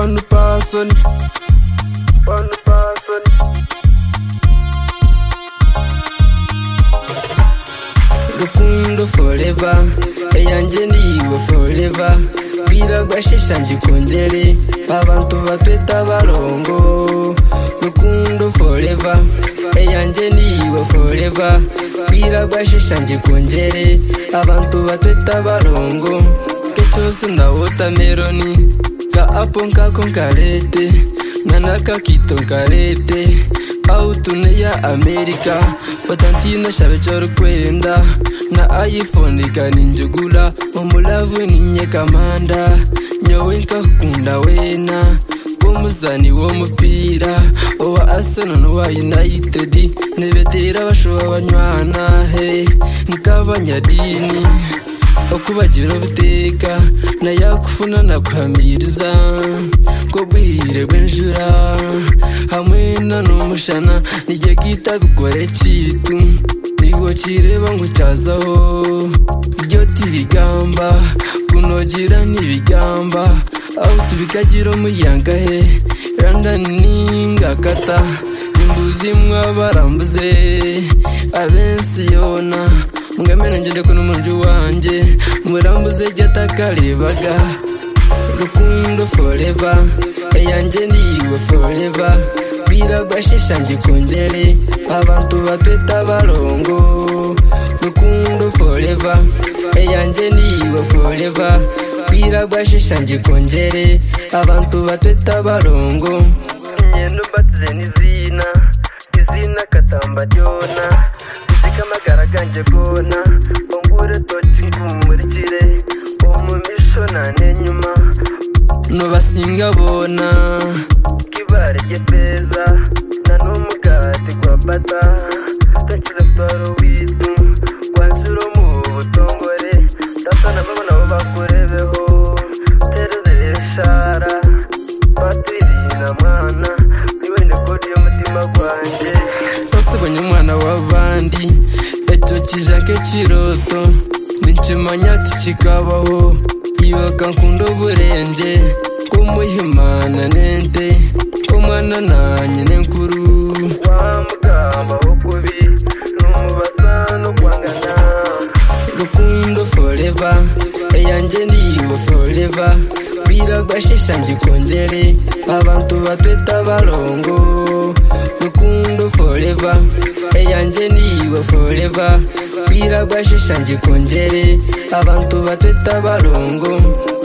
one person. Rukundo forever, eyanjye niwe forever. Biragwashisha njikongere, abantu batweta barongo. Rukundo forever, eyanjye niwe forever. Biragwashisha njikongere, abantu batweta barongo. Kechose na watermelon, ka apple nkako nkarete, nanaka kito nkarete. Autune ya Amerika, patantino shabe choro kwenda. Na iPhone kaninjugula, omulavu ninye kamanda. Nyowe nkakunda wena, umuzani w'umupira owa Arsenal n'uwa United. Nebetera bashoba banywana he nk'abanyadini okubagira obuteka na yakufuna nakuhamiriza ko bwire bwenjura hamwe n'umushana nije gita bikore kitu niwo kireba ngo cyazaho byo tibigamba kunogira nibigamba aho tubikagira umuyanga he London ninga kata imbuzi mwabarambuze abensi yona Mungamena njende kuno munju wanje murambuze jatakarebaga Rukundo forever eyanjye niwe forever Biragwashisha njikongere abantu batweta barongo Rukundo forever eyanjye niwe forever Biragwashisha njikongere abantu batweta barongo Nyendo batize nizina katamba jona Kamagara ganje gona ongure tochi kumurikire omumisho nane nyuma no basinga bona kibare gepeza na nomugati kwa bata tachira toro witu kwanjuro mu butongore tata na baba nabo bakurebeho tereze shara batiri na mwana niwende kodi y'umutima gwanje sasa kwenye mwana w'abandi echo kijanke kiroto ninchimanya tikikabaho iyo kankundo burenje kumuhimana nente kumwana nanye nenkuru wamugamba okubi numubasa no kwangana Rukundo forever eyanjye niwe forever Biragwashisha njikongere abantu batweta barongo Rukundo forever eyanjye niwe forever Biragwashisha njikongere abantu batweta barongo